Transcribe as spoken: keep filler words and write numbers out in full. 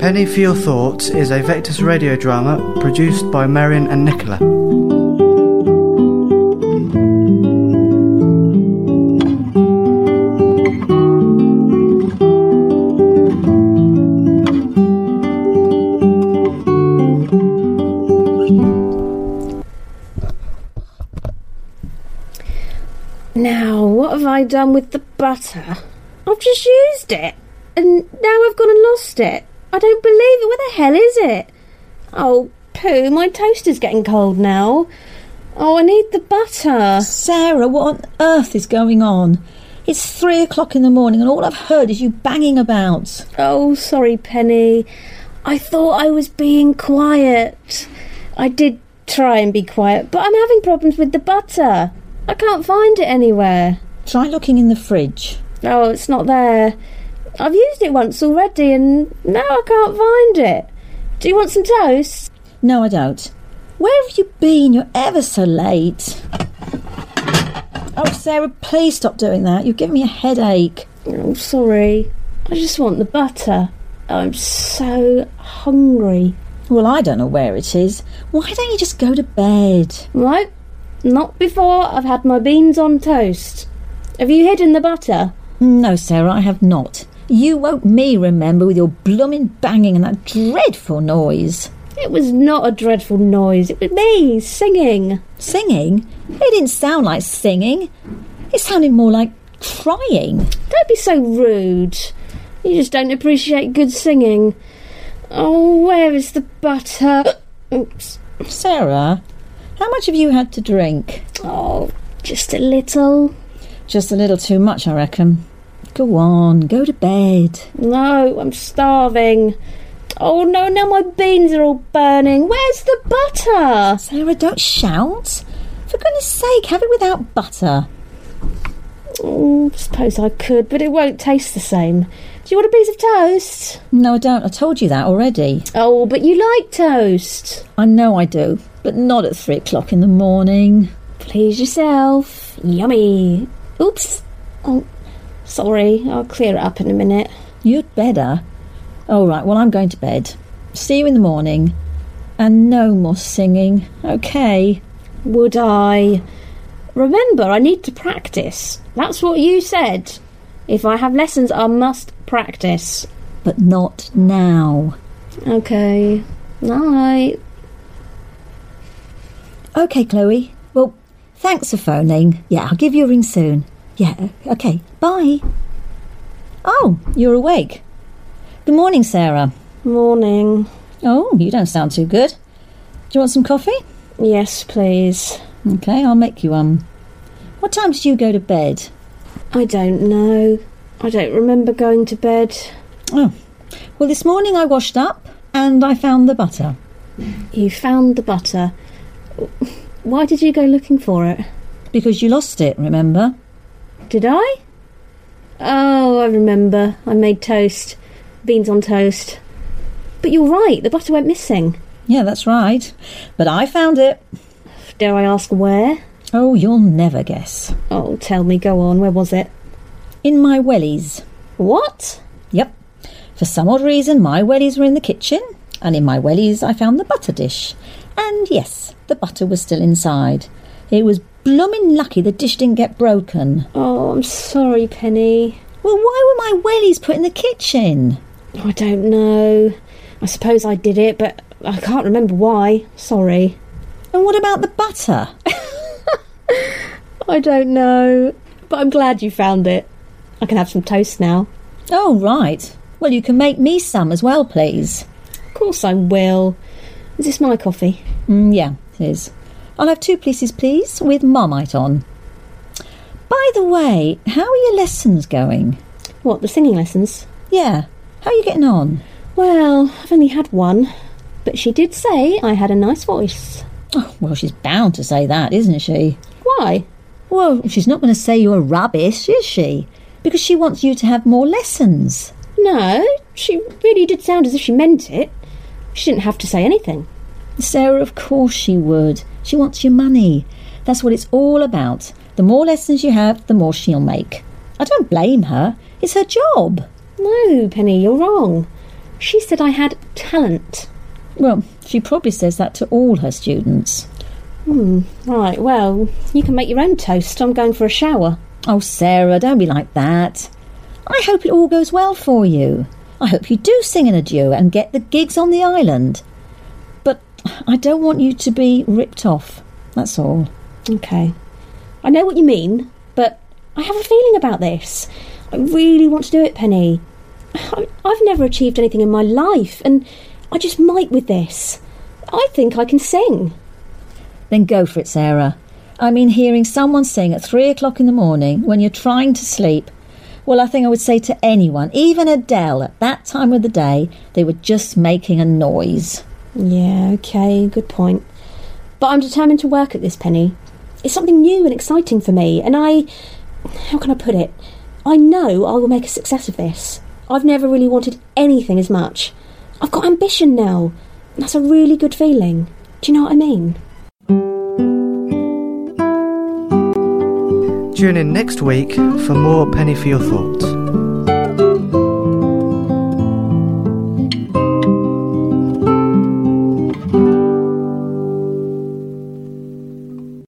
Penny for Your Thoughts is a Vectis radio drama produced by Marion and Nicola. Now, what have I done with the butter? I've just used it, and now I've gone and lost it. I don't believe it. Where the hell is it? Oh, poo, my toaster's getting cold now. Oh, I need the butter. Sarah, what on earth is going on? It's three o'clock in the morning and all I've heard is you banging about. Oh, sorry, Penny. I thought I was being quiet. I did try and be quiet, but I'm having problems with the butter. I can't find it anywhere. Try looking in the fridge. Oh, it's not there. I've used it once already and now I can't find it. Do you want some toast? No, I don't. Where have you been? You're ever so late. Oh, Sarah, please stop doing that. You're giving me a headache. Oh, sorry. I just want the butter. I'm so hungry. Well, I don't know where it is. Why don't you just go to bed? No, not before I've had my beans on toast. Have you hidden the butter? No, Sarah, I have not. You woke me, remember, with your blooming banging and that dreadful noise. It was not a dreadful noise. It was me singing. Singing? It didn't sound like singing. It sounded more like crying. Don't be so rude. You just don't appreciate good singing. Oh, where is the butter? Oops. Sarah, how much have you had to drink? Oh, just a little. Just a little too much, I reckon. Go on, go to bed. No, I'm starving. Oh no, now my beans are all burning. Where's the butter? Sarah, don't shout. For goodness sake, have it without butter. Oh, I suppose I could, but it won't taste the same. Do you want a piece of toast? No, I don't. I told you that already. Oh, but you like toast. I know I do, but not at three o'clock in the morning. Please yourself. Yummy. Oops. Oh, sorry. I'll clear it up in a minute. You'd better. All right, well, I'm going to bed. See you in the morning. And no more singing, OK? Would I? Remember, I need to practice. That's what you said. If I have lessons, I must practice. But not now. OK. Night. OK, Chloe. Well, thanks for phoning. Yeah, I'll give you a ring soon. Yeah, OK. Bye. Oh, you're awake. Good morning, Sarah. Morning. Oh, you don't sound too good. Do you want some coffee? Yes, please. OK, I'll make you one. What time did you go to bed? I don't know. I don't remember going to bed. Oh, well, this morning I washed up and I found the butter. You found the butter. Why did you go looking for it? Because you lost it, remember? Did I? Oh, I remember. I made toast. Beans on toast. But you're right, the butter went missing. Yeah, that's right. But I found it. Dare I ask where? Oh, you'll never guess. Oh, tell me, go on, where was it? In my wellies. What? Yep. For some odd reason, my wellies were in the kitchen, and in my wellies I found the butter dish. And yes, the butter was still inside. It was blooming lucky the dish didn't get broken. Oh, I'm sorry, Penny. Well, why were my wellies put in the kitchen? I don't know. I suppose I did it, but I can't remember why. Sorry. And what about the butter? I don't know. But I'm glad you found it. I can have some toast now. Oh, right. Well, you can make me some as well, please. Of course I will. Is this my coffee? Mm, yeah, it is. I'll have two pieces, please, with Marmite on. By the way, how are your lessons going? What, the singing lessons? Yeah. How are you getting on? Well, I've only had one. But she did say I had a nice voice. Oh, well, she's bound to say that, isn't she? Why? Well, she's not going to say you're rubbish, is she? Because she wants you to have more lessons. No, she really did sound as if she meant it. She didn't have to say anything. Sarah, of course she would. She wants your money. That's what it's all about. The more lessons you have, the more she'll make. I don't blame her. It's her job. No, Penny, you're wrong. She said I had talent. Well, she probably says that to all her students. Hmm, right, well, you can make your own toast. I'm going for a shower. Oh, Sarah, don't be like that. I hope it all goes well for you. I hope you do sing in a duo and get the gigs on the island. But I don't want you to be ripped off, that's all. OK. I know what you mean, but I have a feeling about this. I really want to do it, Penny. I've never achieved anything in my life, and I just might with this. I think I can sing. Then go for it, Sarah. I mean, hearing someone sing at three o'clock in the morning when you're trying to sleep, well, I think I would say to anyone, even Adele, at that time of the day, they were just making a noise. Yeah, OK, good point. But I'm determined to work at this, Penny. It's something new and exciting for me, and I... How can I put it? I know I will make a success of this. I've never really wanted anything as much. I've got ambition now. That's a really good feeling. Do you know what I mean? Tune in next week for more Penny for Your Thoughts.